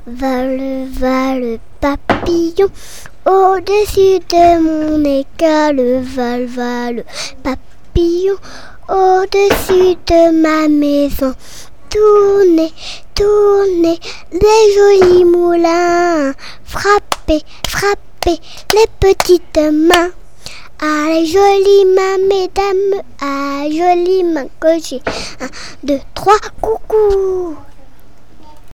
Vole, vole, papillon, au-dessus de mon école. Vole, vole, papillon, au-dessus de ma maison. Tournez, tournez, les jolis moulins. Frappez, frappez, les petites mains. Ah, les jolies mains, mesdames, ah, jolies mains que j'ai. 1, 2, 3, coucou.